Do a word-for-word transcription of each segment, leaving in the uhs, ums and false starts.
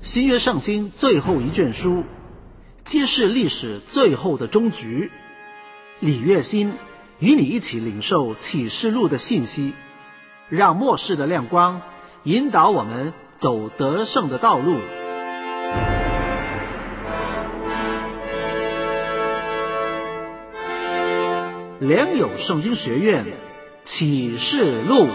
新约圣经最后一卷书，揭示历史最后的终局。李月新与你一起领受启示录的信息，让末世的亮光引导我们走得胜的道路。良友圣经学院启示录。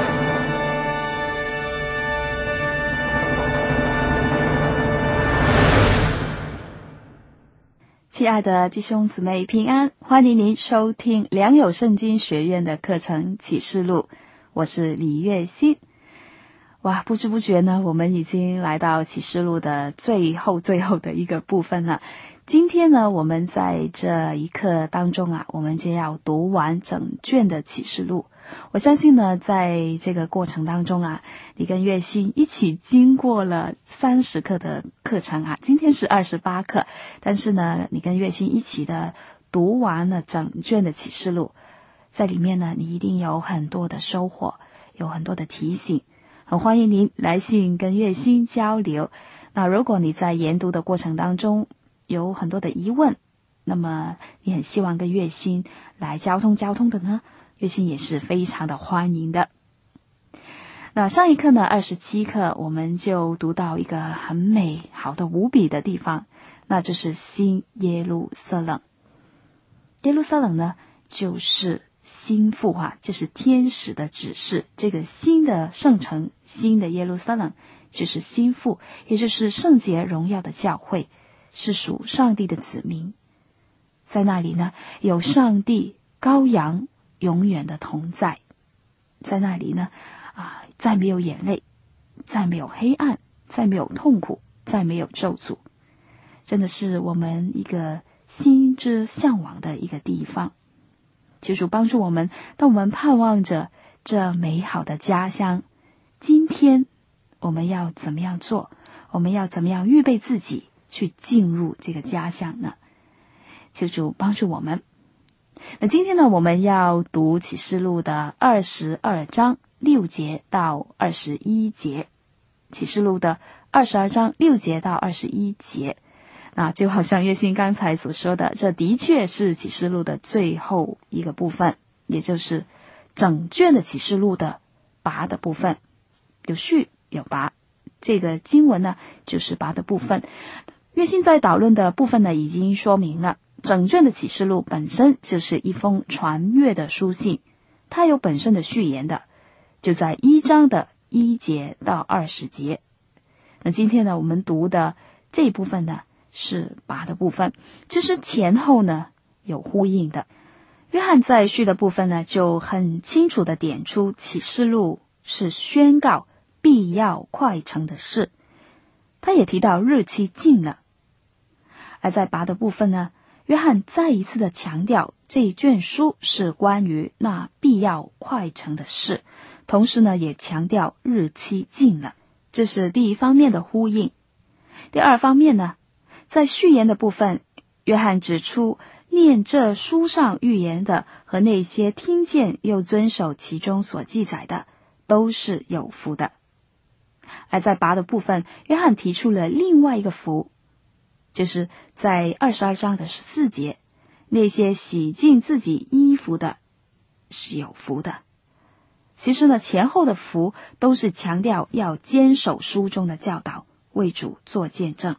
亲爱的弟兄姊妹平安，欢迎您收听良友圣经学院的课程启示录，我是李月欣。哇，不知不觉呢，我们已经来到启示录的最后最后的一个部分了。今天呢，我们在这一课当中啊，我们就要读完整卷的启示录。我相信呢，在这个过程当中啊，你跟月欣一起经过了三十课的课程啊，今天是二十八课，但是呢，你跟月欣一起的读完了整卷的启示录，在里面呢，你一定有很多的收获，有很多的提醒，很欢迎您来信跟月欣交流。那如果你在研读的过程当中有很多的疑问，那么你很希望跟月欣来交通交通的呢，月欣也是非常的欢迎的。那上一课呢，二十七课，我们就读到一个很美好的无比的地方，那就是新耶路撒冷。耶路撒冷呢，就是新妇啊，这是天使的指示，这个新的圣城，新的耶路撒冷就是新妇，也就是圣洁荣耀的教会，是属上帝的子民。在那里呢，有上帝羔羊永远的同在，在那里呢，啊，再没有眼泪，再没有黑暗，再没有痛苦，再没有咒诅，真的是我们一个心之向往的一个地方。求主帮助我们，当我们盼望着这美好的家乡，今天我们要怎么样做？我们要怎么样预备自己去进入这个家乡呢？求主帮助我们。那今天呢，我们要读启示录的二十二章六节到二十一节。启示录的二十二章六节到二十一节，那就好像月欣刚才所说的，这的确是启示录的最后一个部分，也就是整卷的启示录的拔的部分，有序有拔。这个经文呢，就是拔的部分。月欣在讨论的部分呢，已经说明了整卷的启示录本身就是一封传阅的书信，它有本身的序言的，就在一章的一节到二十节。那今天呢，我们读的这一部分呢，是拔的部分，其实前后呢有呼应的。约翰在序的部分呢，就很清楚地点出启示录是宣告必要快成的事，他也提到日期近了。而在拔的部分呢，约翰再一次的强调这一卷书是关于那必要快成的事，同时呢也强调日期近了，这是第一方面的呼应。第二方面呢，在序言的部分，约翰指出念这书上预言的和那些听见又遵守其中所记载的都是有福的。而在拔的部分，约翰提出了另外一个福，就是在二十二章的十四节，那些洗净自己衣服的是有福的。其实呢，前后的福都是强调要坚守书中的教导，为主做见证。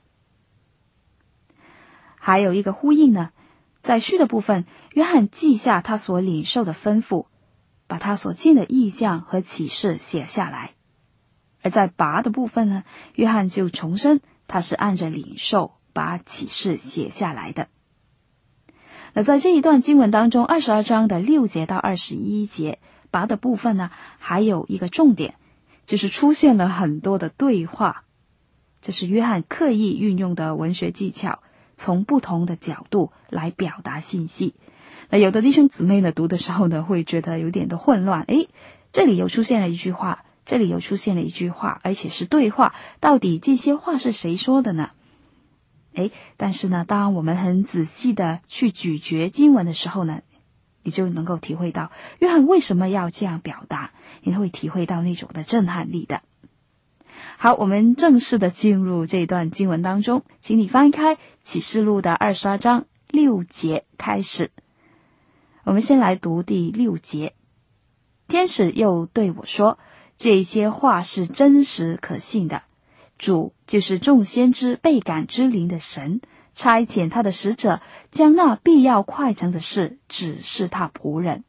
还有一个呼应呢，在序的部分，约翰记下他所领受的吩咐，把他所见的异象和启示写下来。而在拔的部分呢，约翰就重申他是按着领受把启示写下来的。那在这一段经文当中，二十二章的六节到二十一节，拔的部分呢，还有一个重点，就是出现了很多的对话，这是约翰刻意运用的文学技巧，从不同的角度来表达信息。那有的弟兄姊妹呢，读的时候呢，会觉得有点的混乱，诶，这里又出现了一句话，这里又出现了一句话，而且是对话，到底这些话是谁说的呢？诶，但是呢，当我们很仔细的去咀嚼经文的时候呢，你就能够体会到约翰为什么要这样表达，你会体会到那种的震撼力的。 好，我们正式的进入这段经文当中，请你翻开启示录的二十二章六节开始。我们先来读第六节。天使又对我说，这些话是真实可信的，主就是众先知被感之灵的神，差遣他的使者，将那必要快成的事指示他仆人。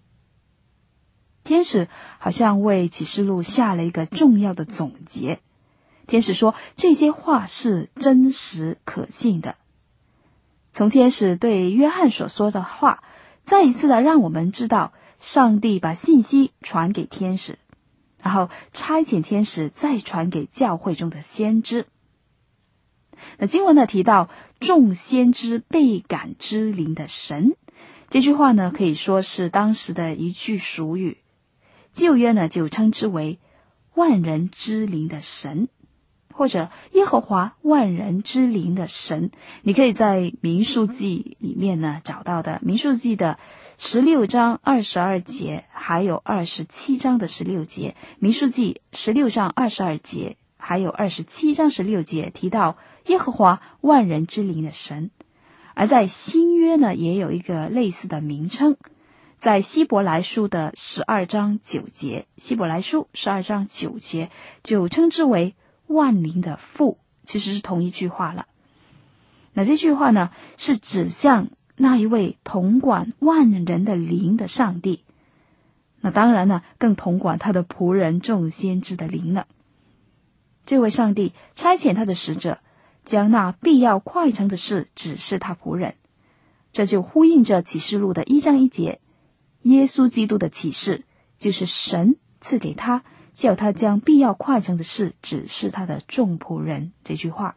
天使好像为启示录下了一个重要的总结。天使说，这些话是真实可信的。从天使对约翰所说的话，再一次的让我们知道，上帝把信息传给天使，然后差遣天使再传给教会中的先知。那经文呢提到众先知被感之灵的神，这句话呢可以说是当时的一句俗语。旧约呢就称之为万人之灵的神，或者耶和华万人之灵的神。你可以在民数记里面呢找到的，民数记的十六章二十二节，还有二十七章的十六节。民数记十六章二十二节，还有二十七章十六节提到耶和华万人之灵的神。而在新约呢也有一个类似的名称，在希伯来书的十二章九节，希伯来书十二章九节就称之为万灵的父，其实是同一句话了。那这句话呢是指向那一位统管万人的灵的上帝，那当然呢更统管他的仆人众先知的灵了。这位上帝差遣他的使者，将那必要快成的事指示他仆人。这就呼应着启示录的一章一节，耶稣基督的启示就是神赐给他，叫他将必要快成的事指示他的众仆人这句话。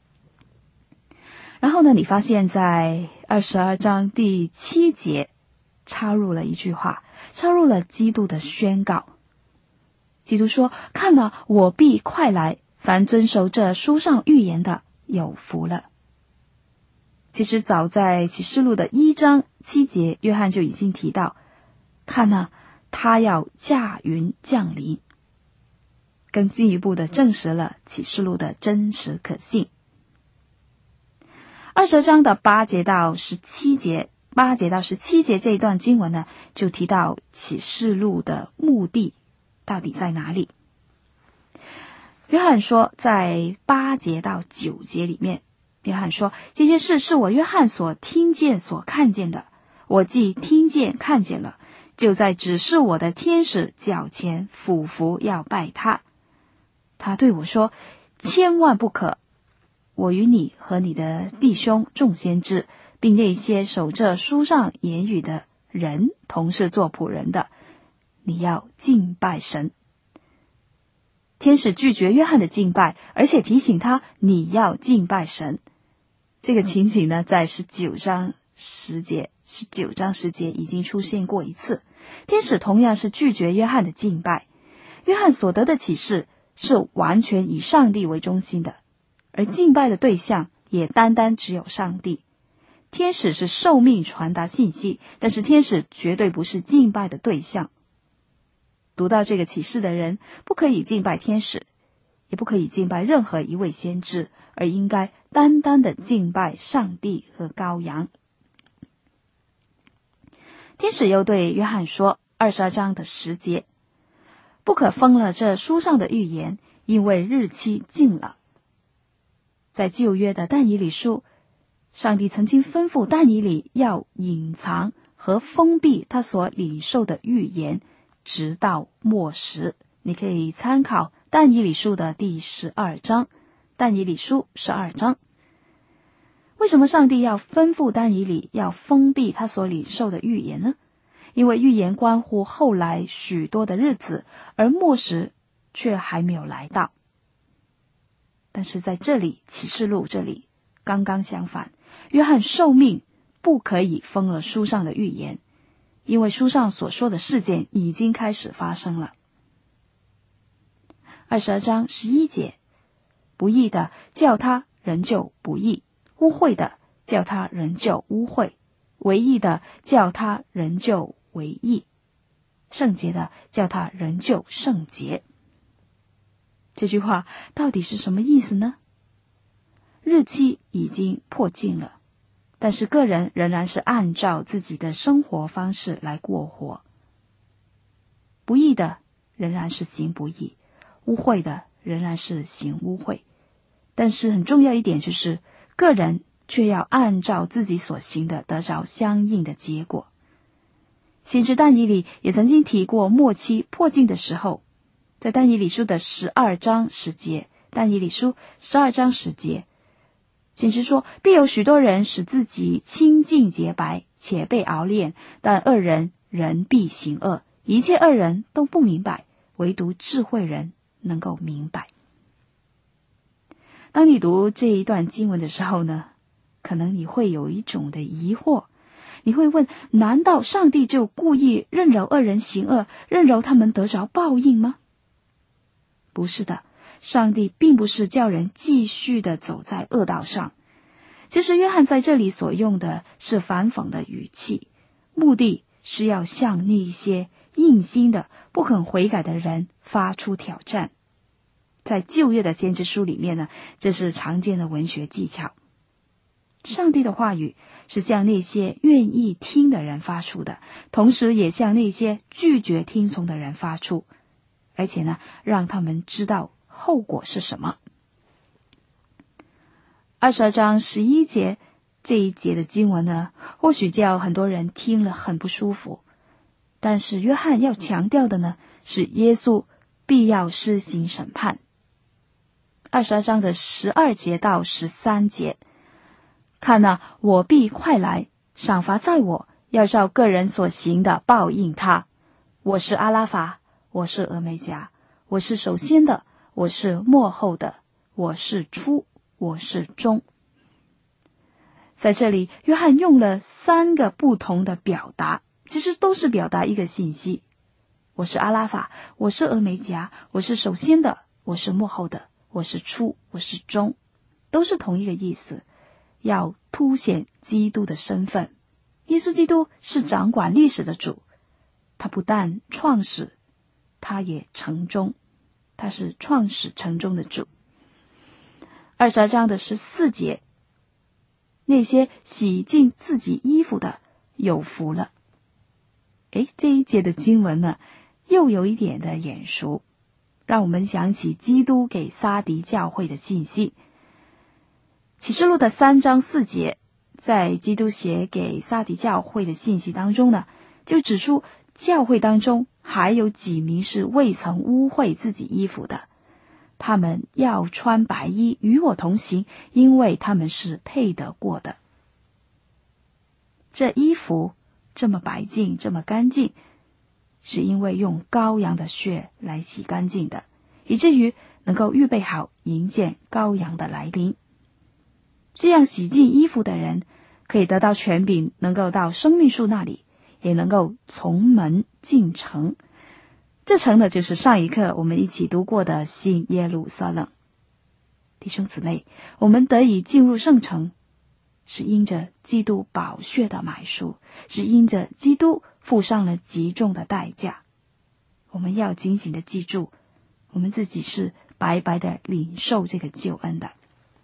然后呢，你发现在二十二章第七节插入了一句话，插入了基督的宣告。基督说，看了，我必快来，凡遵守这书上预言的有福了。其实早在启示录的一章七节，约翰就已经提到，看啊，他要驾云降临，更进一步的证实了启示录的真实可信。二十章的八节到十七节，八节到十七节这一段经文呢，就提到启示录的目的到底在哪里。约翰说，在八节到九节里面，约翰说，这些事是我约翰所听见所看见的，我既听见看见了，就在指示我的天使脚前俯伏要拜他。他对我说，千万不可，我与你和你的弟兄众先知，并那些守着书上言语的人，同是做仆人的，你要敬拜神。天使拒绝约翰的敬拜，而且提醒他你要敬拜神。这个情景呢，在十九章十节，十九章十节已经出现过一次。天使同样是拒绝约翰的敬拜。约翰所得的启示是完全以上帝为中心的，而敬拜的对象也单单只有上帝。天使是受命传达信息，但是天使绝对不是敬拜的对象。读到这个启示的人，不可以敬拜天使，也不可以敬拜任何一位先知，而应该单单的敬拜上帝和羔羊。天使又对约翰说，二十二章的十节，不可封了这书上的预言，因为日期近了。在旧约的但以理书，上帝曾经吩咐但以理要隐藏和封闭他所领受的预言，直到末时。你可以参考但以理书的第十二章，但以理书十二章。为什么上帝要吩咐但以理要封闭他所领受的预言呢？因为预言关乎后来许多的日子，而末时却还没有来到。但是在这里，启示录这里刚刚相反，约翰受命不可以封了书上的预言，因为书上所说的事件已经开始发生了。二十二章十一节，不义的叫他仍旧不义，污秽的叫他仍旧污秽，为义的叫他仍旧为义，圣洁的叫他仍旧圣洁。 这句话到底是什么意思呢？日期已经迫近了，但是个人仍然是按照自己的生活方式来过活。不义的仍然是行不义，污秽的仍然是行污秽。但是很重要一点就是，个人却要按照自己所行的得着相应的结果。先知但以理也曾经提过末期迫近的时候，在但以理书的十二章十节，但以理书十二章十节，先知说，必有许多人使自己清净洁白，且被熬炼，但恶人仍必行恶，一切恶人都不明白，唯独智慧人能够明白。当你读这一段经文的时候呢，可能你会有一种的疑惑，你会问，难道上帝就故意任由恶人行恶，任由他们得着报应吗？不是的，上帝并不是叫人继续的走在恶道上。其实约翰在这里所用的是反讽的语气，目的是要向那些硬心的不肯悔改的人发出挑战。在旧约的先知书里面呢，这是常见的文学技巧。上帝的话语是向那些愿意听的人发出的，同时也向那些拒绝听从的人发出，而且呢，让他们知道后果是什么。二十二章十一节这一节的经文呢，或许叫很多人听了很不舒服，但是约翰要强调的呢，是耶稣必要施行审判。二十二章的十二节到十三节，看哪，我必快来，赏罚在我，要照个人所行的报应他。我是阿拉法，我是俄梅戛，我是首先的，我是末后的，我是初，我是终。在这里，约翰用了三个不同的表达，其实都是表达一个信息。我是阿拉法，我是俄梅戛，我是首先的，我是末后的，我是初，我是终，都是同一个意思，要凸显基督的身份。耶稣基督是掌管历史的主，他不但创始，他也成终，他是创始成终的主。二十二章的十四节，那些洗净自己衣服的有福了。诶，这一节的经文呢，又有一点的眼熟，让我们想起基督给撒狄教会的信息。启示录的三章四节，在基督写给撒狄教会的信息当中呢，就指出教会当中还有几名是未曾污秽自己衣服的，他们要穿白衣与我同行，因为他们是配得过的。这衣服这么白净，这么干净，是因为用羔羊的血来洗干净的，以至于能够预备好迎接羔羊的来临。这样洗净衣服的人可以得到权柄，能够到生命树那里，也能够从门进城。这城呢，就是上一课我们一起读过的新耶路撒冷。弟兄姊妹，我们得以进入圣城，是因着基督宝血的买赎，是因着基督付上了极重的代价。我们要紧紧的记住，我们自己是白白的领受这个救恩的。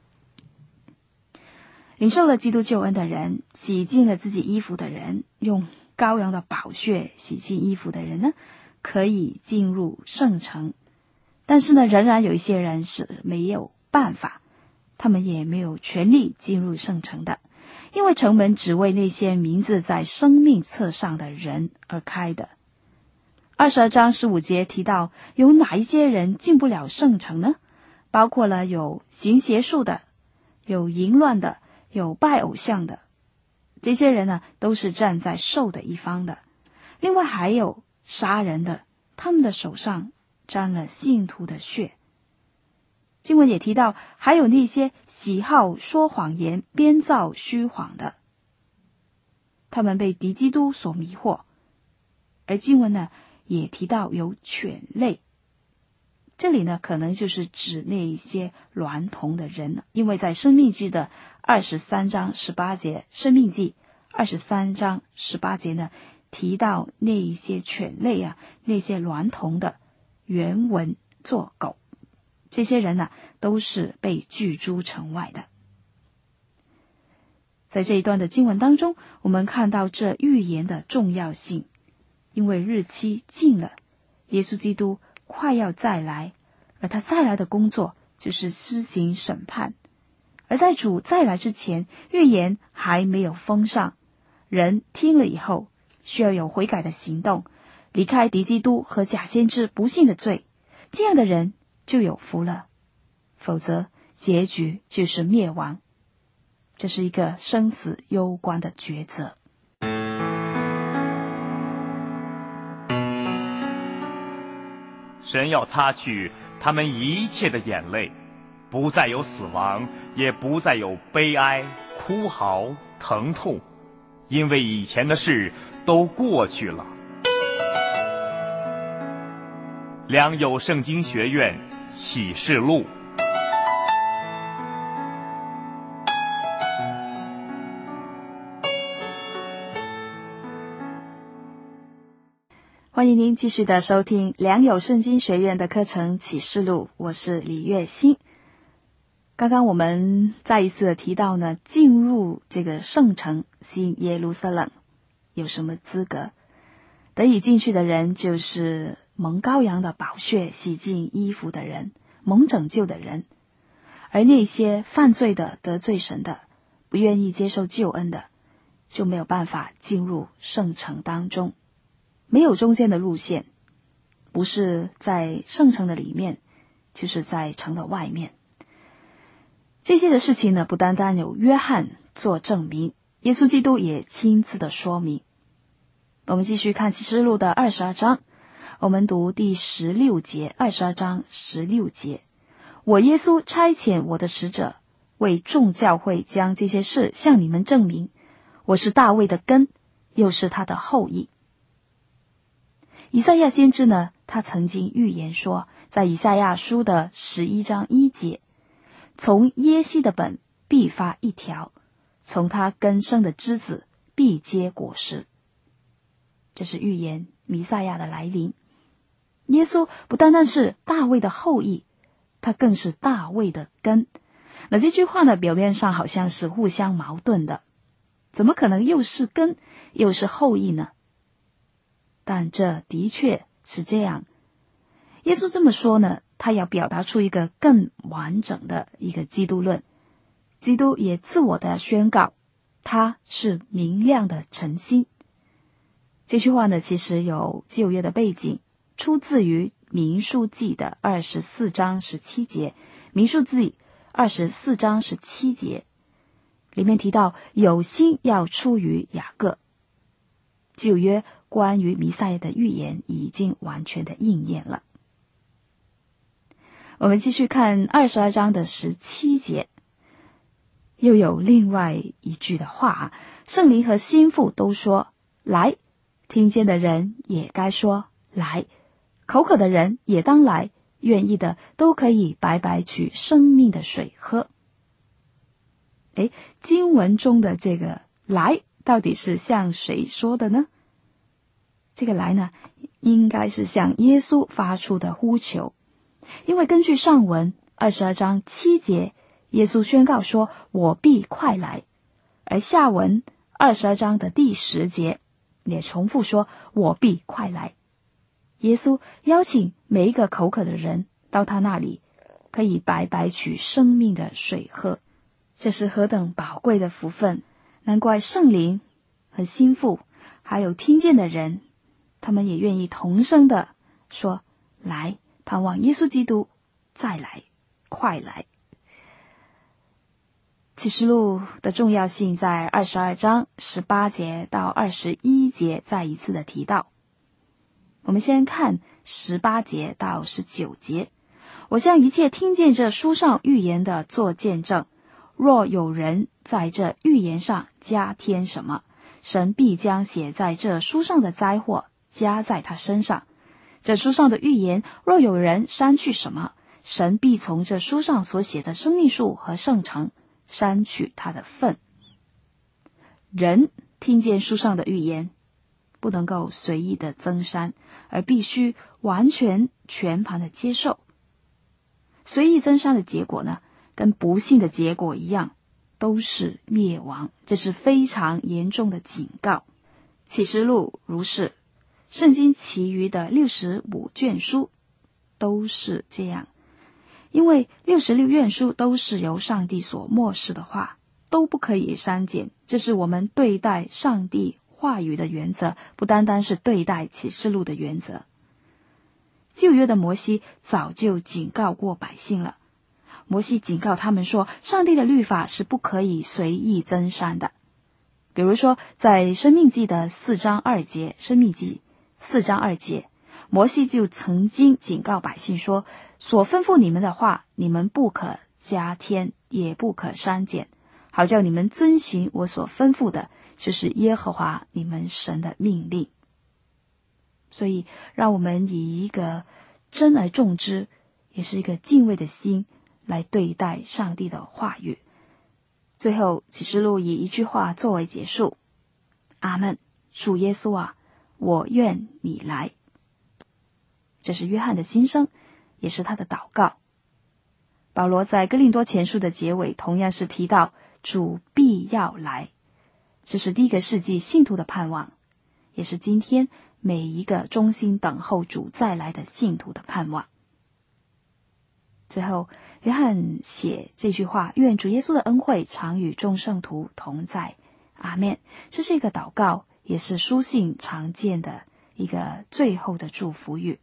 领受了基督救恩的人，洗净了自己衣服的人，用羔羊的宝血洗净衣服的人呢，可以进入圣城。但是呢，仍然有一些人是没有办法，他们也没有权利进入圣城的，因为城门只为那些名字在生命册上的人而开的。二十二章十五节提到，有哪一些人进不了圣城呢？包括了有行邪术的，有淫乱的，有拜偶像的，这些人呢，都是站在兽的一方的。另外还有杀人的，他们的手上沾了信徒的血。经文也提到，还有那些喜好说谎言、编造虚谎的，他们被敌基督所迷惑。而经文呢，也提到有犬类，这里呢，可能就是指那一些娈童的人了，因为在申命记的二十三章十八节，申命记二十三章十八节呢，提到那一些犬类啊，那些娈童的原文作狗。 这些人呢、啊、都是被拒诸城外的。在这一段的经文当中，我们看到这预言的重要性，因为日期近了，耶稣基督快要再来，而他再来的工作就是施行审判。而在主再来之前，预言还没有封上，人听了以后需要有悔改的行动，离开敌基督和假先知不信的罪，这样的人就有福了，否则结局就是灭亡。这是一个生死攸关的抉择。 神要擦去他们一切的眼泪，不再有死亡，也不再有悲哀、哭嚎、疼痛，因为以前的事都过去了。良友圣经学院启示录。 欢迎您继续的收听良友圣经学院的课程启示录，我是李月欣。刚刚我们再一次的提到呢，进入这个圣城新耶路撒冷有什么资格？得以进去的人就是蒙羔羊的宝血洗净衣服的人，蒙拯救的人。而那些犯罪的、得罪神的、不愿意接受救恩的，就没有办法进入圣城当中。没有中间的路线，不是在圣城的里面，就是在城的外面。这些的事情呢，不单单有约翰做证明，耶稣基督也亲自的说明。我们继续看启示录的二十二章，我们读第十六节，二十二章十六节。我耶稣差遣我的使者，为众教会将这些事向你们证明。我是大卫的根，又是他的后裔。以赛亚先知呢，他曾经预言说，在以赛亚书的十一章一节，从耶西的本必发一条，从他根生的枝子必结果实。这是预言弥赛亚的来临。耶稣不单单是大卫的后裔，他更是大卫的根。那这句话呢，表面上好像是互相矛盾的，怎么可能又是根又是后裔呢？但这的确是这样。耶稣这么说呢，他要表达出一个更完整的一个基督论。基督也自我的宣告，他是明亮的晨星。这句话呢，其实有旧约的背景，出自于民数记的二十四章十七节。民数记二十四章十七节里面提到，有星要出于雅各。旧约关于弥赛亚的预言已经完全的应验了。我们继续看二十二章的十七节，又有另外一句的话啊，圣灵和心腹都说来，听见的人也该说来，口渴的人也当来，愿意的都可以白白取生命的水喝。诶，经文中的这个来到底是向谁说的呢？这个来呢，应该是向耶稣发出的呼求。因为根据上文二十二章七节，耶稣宣告说，我必快来。而下文二十二章的第十节也重复说，我必快来。耶稣邀请每一个口渴的人到他那里，可以白白取生命的水喝。这是何等宝贵的福分！难怪圣灵和心腹还有听见的人，他们也愿意同声的说，来，盼望耶稣基督再来，快来。启示录的重要性在二十二章十八节到二十一节再一次的提到。我们先看十八节到十九节。我向一切听见这书上预言的做见证，若有人在这预言上加添什么，神必将写在这书上的灾祸加在他身上。这书上的预言，若有人删去什么，神必从这书上所写的生命树和圣城删去他的份。人听见书上的预言，不能够随意的增删，而必须完全全盘的接受。 随意增山的结果呢，跟不幸的结果一样，都是灭亡。这是非常严重的警告。启示录如是，圣经其余的六十五卷书都是这样。因为六十六卷书都是由上帝所默示的话，都不可以删减。这是我们对待上帝话语的原则，不单单是对待启示录的原则。旧约的摩西早就警告过百姓了。摩西警告他们说，上帝的律法是不可以随意增删的。比如说，在申命记的四章二节，申命记四章二节，摩西就曾经警告百姓说，所吩咐你们的话，你们不可加添，也不可删减，好叫你们遵行我所吩咐的，就是耶和华你们神的命令。所以让我们以一个珍而重之，也是一个敬畏的心来对待上帝的话语。最后启示录以一句话作为结束，阿们，主耶稣啊，我愿你来。这是约翰的心声，也是他的祷告。保罗在哥林多前书的结尾同样是提到主必要来，这是第一个世纪信徒的盼望，也是今天每一个忠心等候主再来的信徒的盼望。最后约翰写这句话，愿主耶稣的恩惠常与众圣徒同在，阿们。这是一个祷告，也是书信常见的一个最后的祝福语。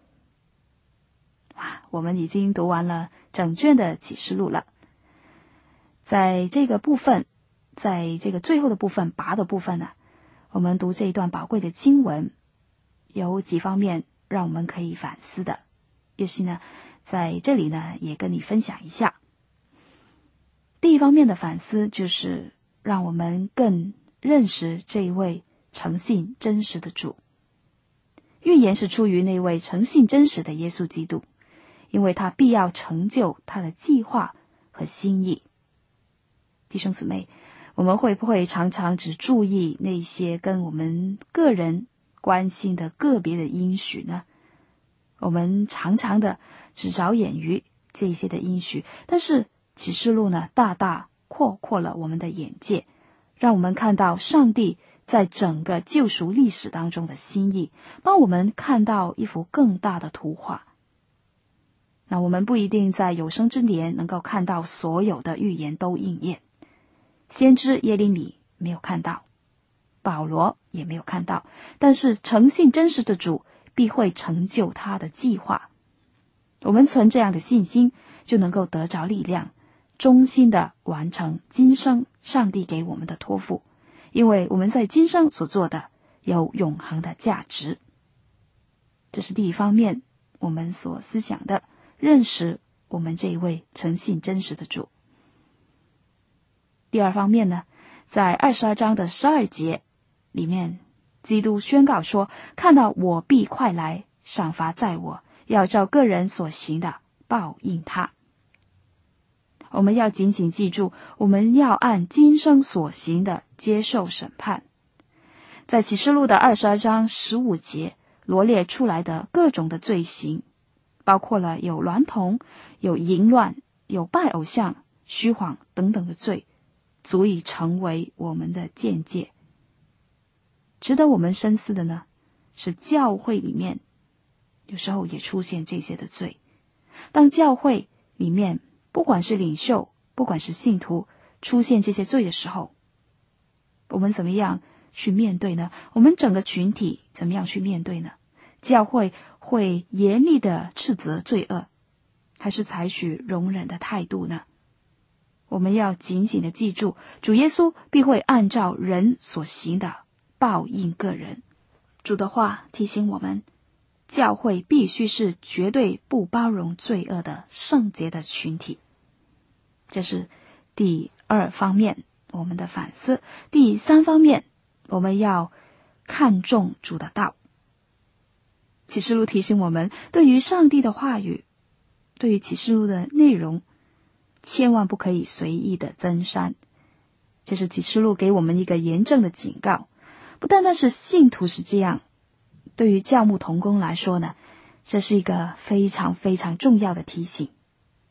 哇，我们已经读完了整卷的启示录了。在这个部分，在这个最后的部分，拔的部分呢，我们读这一段宝贵的经文，有几方面让我们可以反思的，也是呢在这里呢也跟你分享一下。第一方面的反思就是让我们更认识这一位诚信真实的主。预言是出于那位诚信真实的耶稣基督，因为他必要成就他的计划和心意。弟兄姊妹，我们会不会常常只注意那些跟我们个人关心的个别的应许呢？我们常常的只着眼于这些的应许，但是启示录呢，大大扩阔了我们的眼界，让我们看到上帝在整个救赎历史当中的心意，帮我们看到一幅更大的图画。那我们不一定在有生之年能够看到所有的预言都应验，先知耶利米没有看到，保罗也没有看到，但是诚信真实的主必会成就他的计划。我们存这样的信心，就能够得着力量，忠心的完成今生上帝给我们的托付，因为我们在今生所做的有永恒的价值。这是第一方面我们所思想的，认识我们这一位诚信真实的主。第二方面呢，在二十二章的十二节里面，基督宣告说，看到我必快来，赏罚在我，要照个人所行的报应他。我们要紧紧记住，我们要按今生所行的接受审判。在启示录的二十二章十五节罗列出来的各种的罪行，包括了有娈童、有淫乱、有拜偶像、虚谎等等的罪，足以成为我们的见解。值得我们深思的呢，是教会里面有时候也出现这些的罪。当教会里面不管是领袖，不管是信徒出现这些罪的时候，我们怎么样去面对呢？我们整个群体怎么样去面对呢？教会会严厉的斥责罪恶，还是采取容忍的态度呢？我们要紧紧的记住，主耶稣必会按照人所行的报应个人。主的话提醒我们，教会必须是绝对不包容罪恶的圣洁的群体。这是第二方面我们的反思。第三方面，我们要看重主的道。启示录提醒我们，对于上帝的话语，对于启示录的内容，千万不可以随意的增删。这是启示录给我们一个严正的警告。不单单是信徒是这样，对于教牧同工来说呢，这是一个非常非常重要的提醒。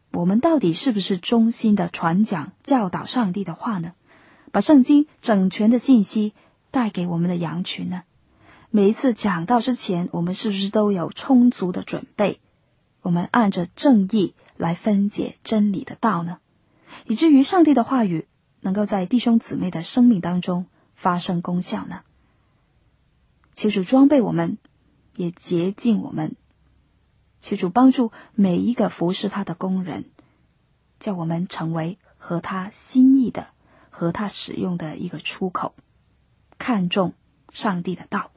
我们到底是不是忠心的传讲教导上帝的话呢？把圣经整全的信息带给我们的羊群呢？每一次讲道之前，我们是不是都有充足的准备？我们按着正义来分解真理的道呢？以至于上帝的话语能够在弟兄姊妹的生命当中发生功效呢？求主装备我们，也洁净我们，求主帮助每一个服侍他的工人，叫我们成为合他心意的、合他使用的一个出口，看重上帝的道。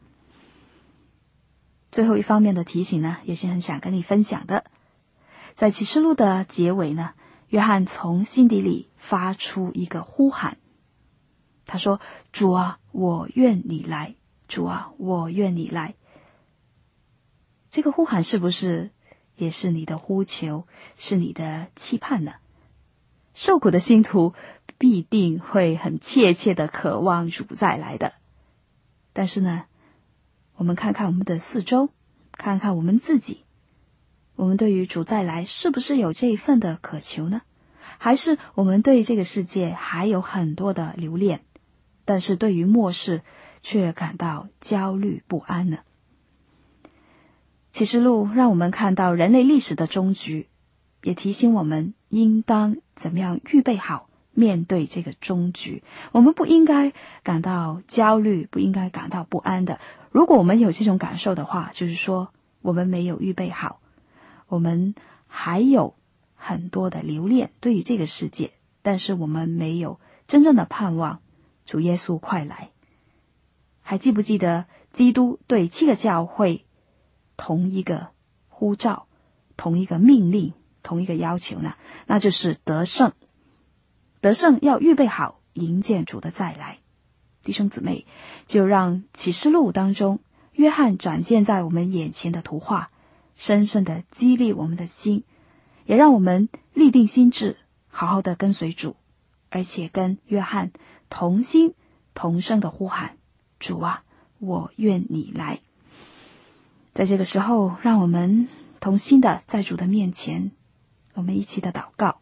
最后一方面的提醒呢，也是很想跟你分享的。在启示录的结尾呢，约翰从心底里发出一个呼喊，他说：主啊，我愿你来，主啊，我愿你来。这个呼喊是不是也是你的呼求，是你的期盼呢？受苦的信徒必定会很切切的渴望主再来的。但是呢，我们看看我们的四周，看看我们自己，我们对于主再来是不是有这一份的渴求呢？还是我们对这个世界还有很多的留恋，但是对于末世却感到焦虑不安呢？启示录让我们看到人类历史的终局，也提醒我们应当怎么样预备好面对这个终局。我们不应该感到焦虑，不应该感到不安的。如果我们有这种感受的话，就是说我们没有预备好，我们还有很多的留恋对于这个世界，但是我们没有真正的盼望主耶稣快来。还记不记得基督对七个教会同一个呼召，同一个命令，同一个要求呢？那就是得胜。得胜要预备好迎接主的再来。弟兄姊妹，就让启示录当中约翰展现在我们眼前的图画深深的激励我们的心，也让我们立定心志，好好的跟随主，而且跟约翰同心同声的呼喊：主啊，我愿你来。在这个时候，让我们同心的在主的面前，我们一起的祷告。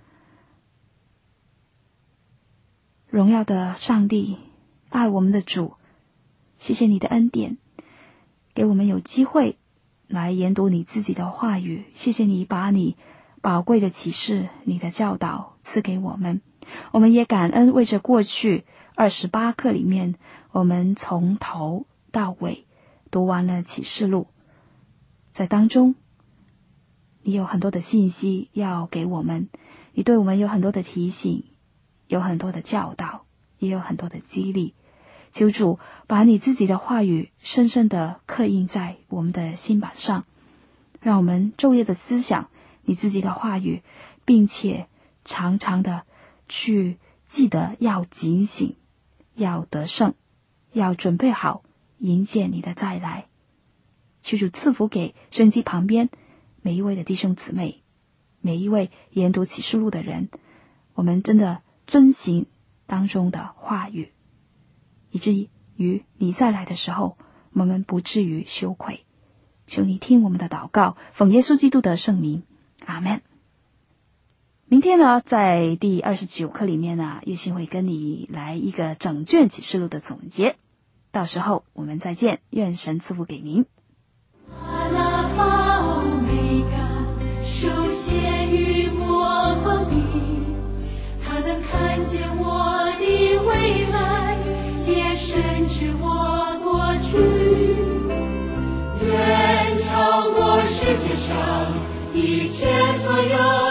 荣耀的上帝，爱我们的主，谢谢你的恩典，给我们有机会来研读你自己的话语。谢谢你把你宝贵的启示，你的教导赐给我们。我们也感恩为着过去二十八课里面，我们从头到尾读完了启示录，在当中你有很多的信息要给我们，你对我们有很多的提醒，有很多的教导，也有很多的激励。求主把你自己的话语深深的刻印在我们的心板上，让我们昼夜的思想你自己的话语，并且常常的去记得要警醒，要得胜，要准备好迎接你的再来。求主赐福给收音机旁边每一位的弟兄姊妹，每一位研读启示录的人，我们真的遵行当中的话语，以至于你再来的时候，我们不至于羞愧。求你听我们的祷告，奉耶稣基督的圣名，阿们。明天呢，在第二十九课里面呢，月信会跟你来一个整卷启示录的总结，到时候我们再见，愿神赐福给您。 阿拉法欧美嘎，首先与我合璧，他能看见我的未来，也深知我过去，远超过世界上一切所有